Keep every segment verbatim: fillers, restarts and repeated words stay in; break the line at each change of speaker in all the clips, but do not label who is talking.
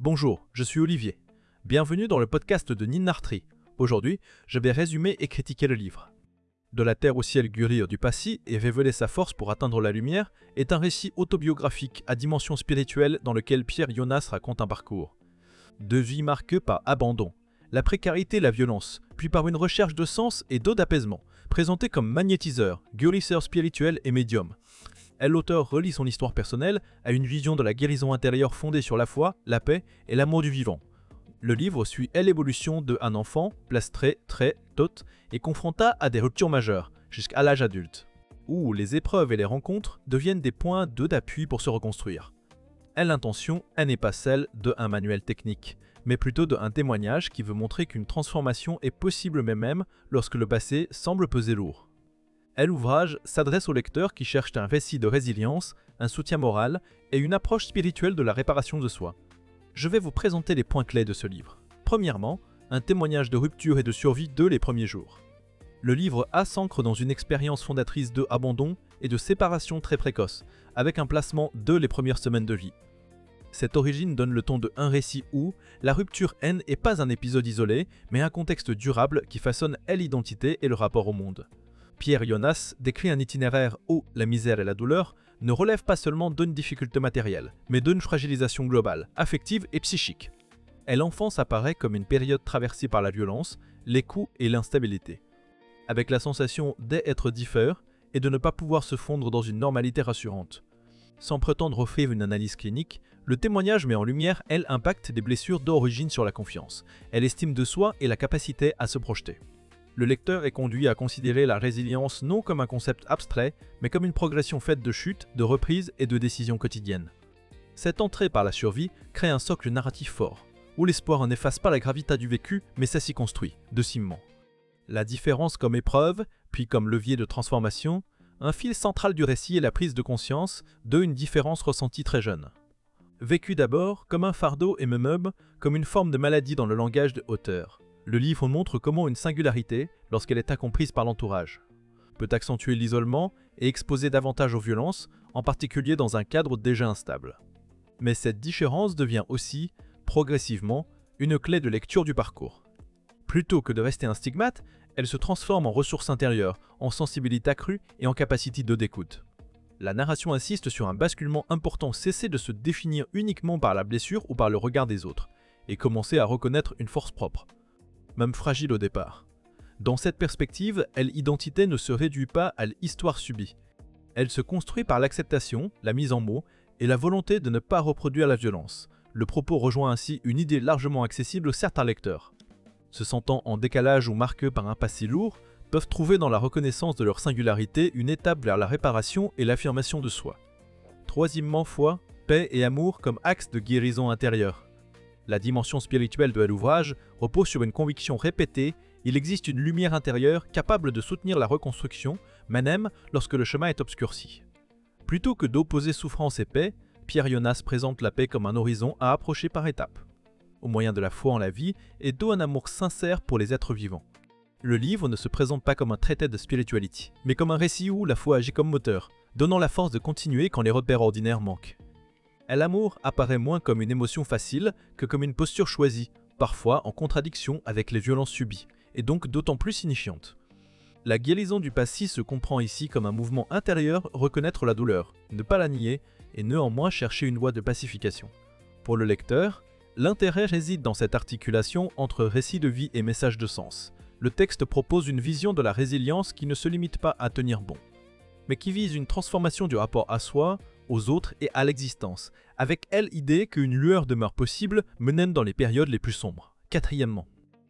Bonjour, je suis Olivier. Bienvenue dans le podcast de Ninartri. Aujourd'hui, je vais résumer et critiquer le livre. De la terre au ciel, Gurir du Passy et révéler sa force pour atteindre la lumière est un récit autobiographique à dimension spirituelle dans lequel Pierre Jonas raconte un parcours. Deux vies marquées par abandon, la précarité et la violence, puis par une recherche de sens et d'eau d'apaisement, présenté comme magnétiseur, guérisseur spirituel et médium. Elle, l'auteur, relie son histoire personnelle à une vision de la guérison intérieure fondée sur la foi, la paix et l'amour du vivant. Le livre suit l'évolution de un enfant, plastré, très, tot, et confronta à des ruptures majeures, jusqu'à l'âge adulte, où les épreuves et les rencontres deviennent des points d'eux d'appui pour se reconstruire. Elle, l'intention, elle n'est pas celle d'un manuel technique, mais plutôt d'un témoignage qui veut montrer qu'une transformation est possible même lorsque le passé semble peser lourd. Elle, l'ouvrage, s'adresse aux lecteurs qui cherchent un récit de résilience, un soutien moral et une approche spirituelle de la réparation de soi. Je vais vous présenter les points clés de ce livre. Premièrement, un témoignage de rupture et de survie dès les premiers jours. Le livre A s'ancre dans une expérience fondatrice de abandon et de séparation très précoce, avec un placement dès les premières semaines de vie. Cette origine donne le ton de un récit où la rupture N n'est pas un épisode isolé, mais un contexte durable qui façonne l'identité et le rapport au monde. Pierre Jonas décrit un itinéraire où la misère et la douleur ne relèvent pas seulement d'une difficulté matérielle, mais d'une fragilisation globale, affective et psychique. Et l'enfance apparaît comme une période traversée par la violence, les coups et l'instabilité, avec la sensation d'être différent et de ne pas pouvoir se fondre dans une normalité rassurante. Sans prétendre offrir une analyse clinique, le témoignage met en lumière l'impact des blessures d'origine sur la confiance, et l'estime de soi et la capacité à se projeter. Le lecteur est conduit à considérer la résilience non comme un concept abstrait, mais comme une progression faite de chutes, de reprises et de décisions quotidiennes. Cette entrée par la survie crée un socle narratif fort, où l'espoir n'efface pas la gravité du vécu, mais ça s'y construit, de ciment. La différence comme épreuve, puis comme levier de transformation, un fil central du récit est la prise de conscience d'une différence ressentie très jeune. Vécue d'abord comme un fardeau et même comme une forme de maladie dans le langage de auteur. Le livre montre comment une singularité, lorsqu'elle est incomprise par l'entourage, peut accentuer l'isolement et exposer davantage aux violences, en particulier dans un cadre déjà instable. Mais cette différence devient aussi, progressivement, une clé de lecture du parcours. Plutôt que de rester un stigmate, elle se transforme en ressource intérieure, en sensibilité accrue et en capacité de d'écoute. La narration insiste sur un basculement important, cesser de se définir uniquement par la blessure ou par le regard des autres, et commencer à reconnaître une force propre, même fragile au départ. Dans cette perspective, l'identité ne se réduit pas à l'histoire subie. Elle se construit par l'acceptation, la mise en mots et la volonté de ne pas reproduire la violence. Le propos rejoint ainsi une idée largement accessible à certains lecteurs. Se sentant en décalage ou marqués par un passé lourd, peuvent trouver dans la reconnaissance de leur singularité une étape vers la réparation et l'affirmation de soi. Troisièmement, foi, paix et amour comme axe de guérison intérieure. La dimension spirituelle de l'ouvrage repose sur une conviction répétée, il existe une lumière intérieure capable de soutenir la reconstruction, même lorsque le chemin est obscurci. Plutôt que d'opposer souffrance et paix, Pierre Jonas présente la paix comme un horizon à approcher par étapes, au moyen de la foi en la vie et d'un amour sincère pour les êtres vivants. Le livre ne se présente pas comme un traité de spiritualité, mais comme un récit où la foi agit comme moteur, donnant la force de continuer quand les repères ordinaires manquent. L'amour apparaît moins comme une émotion facile que comme une posture choisie, parfois en contradiction avec les violences subies, et donc d'autant plus signifiante. La guérison du passé se comprend ici comme un mouvement intérieur, reconnaître la douleur, ne pas la nier, et néanmoins chercher une voie de pacification. Pour le lecteur, l'intérêt réside dans cette articulation entre récit de vie et message de sens. Le texte propose une vision de la résilience qui ne se limite pas à tenir bon, mais qui vise une transformation du rapport à soi, aux autres et à l'existence, avec elle l'idée qu'une lueur demeure possible menant dans les périodes les plus sombres. Quatrièmement,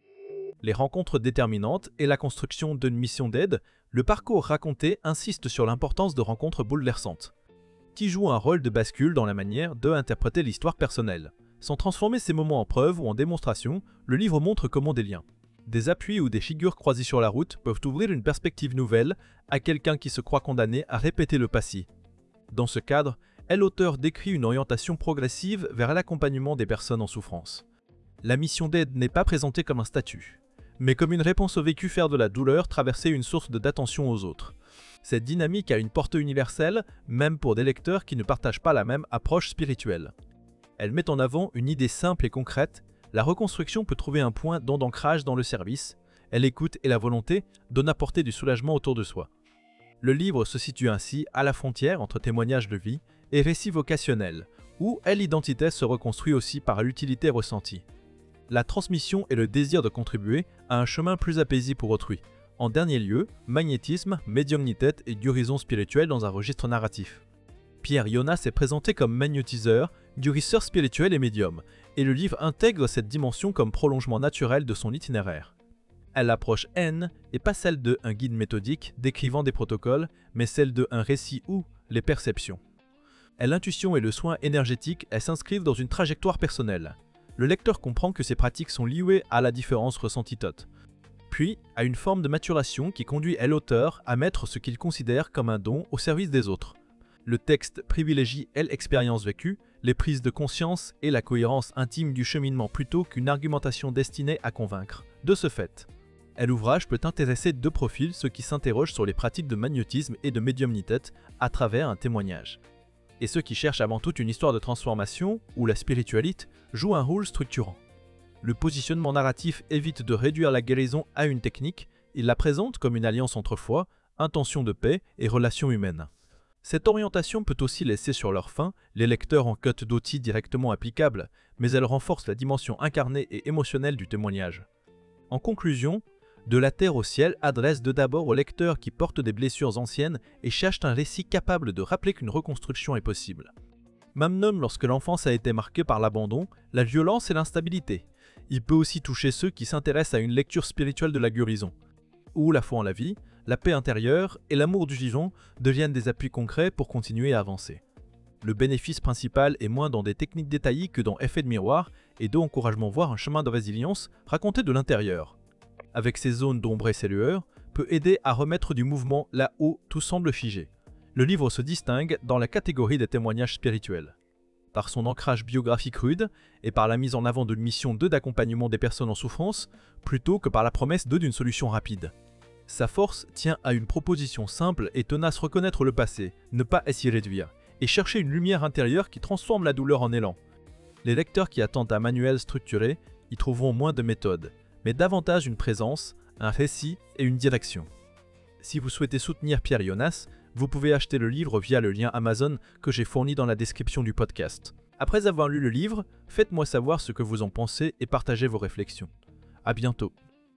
les rencontres déterminantes et la construction d'une mission d'aide, le parcours raconté insiste sur l'importance de rencontres bouleversantes, qui jouent un rôle de bascule dans la manière d'interpréter l'histoire personnelle. Sans transformer ces moments en preuve ou en démonstration, le livre montre comment des liens, des appuis ou des figures croisées sur la route peuvent ouvrir une perspective nouvelle à quelqu'un qui se croit condamné à répéter le passé. Dans ce cadre, l'auteur décrit une orientation progressive vers l'accompagnement des personnes en souffrance. La mission d'aide n'est pas présentée comme un statut, mais comme une réponse au vécu faire de la douleur traverser une source d'attention aux autres. Cette dynamique a une portée universelle, même pour des lecteurs qui ne partagent pas la même approche spirituelle. Elle met en avant une idée simple et concrète. La reconstruction peut trouver un point d'ancrage dans le service. Elle écoute et la volonté donne apporter du soulagement autour de soi. Le livre se situe ainsi à la frontière entre témoignages de vie et récit vocationnel, où l'identité se reconstruit aussi par l'utilité ressentie. La transmission et le désir de contribuer à un chemin plus apaisé pour autrui. En dernier lieu, magnétisme, médiumnité et guérison spirituelle dans un registre narratif. Pierre Jonas est présenté comme magnétiseur, guérisseur spirituel et médium, et le livre intègre cette dimension comme prolongement naturel de son itinéraire. L'approche N n'est pas celle de un guide méthodique décrivant des protocoles, mais celle de un récit où les perceptions. L'intuition et le soin énergétique s'inscrivent dans une trajectoire personnelle. Le lecteur comprend que ces pratiques sont liées à la différence ressentie toute, puis à une forme de maturation qui conduit l'auteur à mettre ce qu'il considère comme un don au service des autres. Le texte privilégie l'expérience vécue, les prises de conscience et la cohérence intime du cheminement plutôt qu'une argumentation destinée à convaincre. De ce fait, l'ouvrage peut intéresser deux profils, ceux qui s'interrogent sur les pratiques de magnétisme et de médiumnité à travers un témoignage, et ceux qui cherchent avant tout une histoire de transformation où la spiritualité joue un rôle structurant. Le positionnement narratif évite de réduire la guérison à une technique, il la présente comme une alliance entre foi, intention de paix et relations humaines. Cette orientation peut aussi laisser sur leur faim les lecteurs en quête d'outils directement applicables, mais elle renforce la dimension incarnée et émotionnelle du témoignage. En conclusion, De la terre au ciel adresse de d'abord aux lecteurs qui portent des blessures anciennes et cherchent un récit capable de rappeler qu'une reconstruction est possible. Même lorsque l'enfance a été marquée par l'abandon, la violence et l'instabilité. Il peut aussi toucher ceux qui s'intéressent à une lecture spirituelle de la guérison, où la foi en la vie, la paix intérieure et l'amour du vivant deviennent des appuis concrets pour continuer à avancer. Le bénéfice principal est moins dans des techniques détaillées que dans effet de miroir et d'encouragement voir un chemin de résilience raconté de l'intérieur. Avec ces zones d'ombre et ses lueurs, peut aider à remettre du mouvement là où tout semble figé. Le livre se distingue dans la catégorie des témoignages spirituels. Par son ancrage biographique rude et par la mise en avant d'une mission de d'accompagnement des personnes en souffrance, plutôt que par la promesse de d'une solution rapide. Sa force tient à une proposition simple et tenace: reconnaître le passé, ne pas s'y réduire, et chercher une lumière intérieure qui transforme la douleur en élan. Les lecteurs qui attendent un manuel structuré y trouveront moins de méthode, mais davantage une présence, un récit et une direction. Si vous souhaitez soutenir Pierre Jonas, vous pouvez acheter le livre via le lien Amazon que j'ai fourni dans la description du podcast. Après avoir lu le livre, faites-moi savoir ce que vous en pensez et partagez vos réflexions. À bientôt.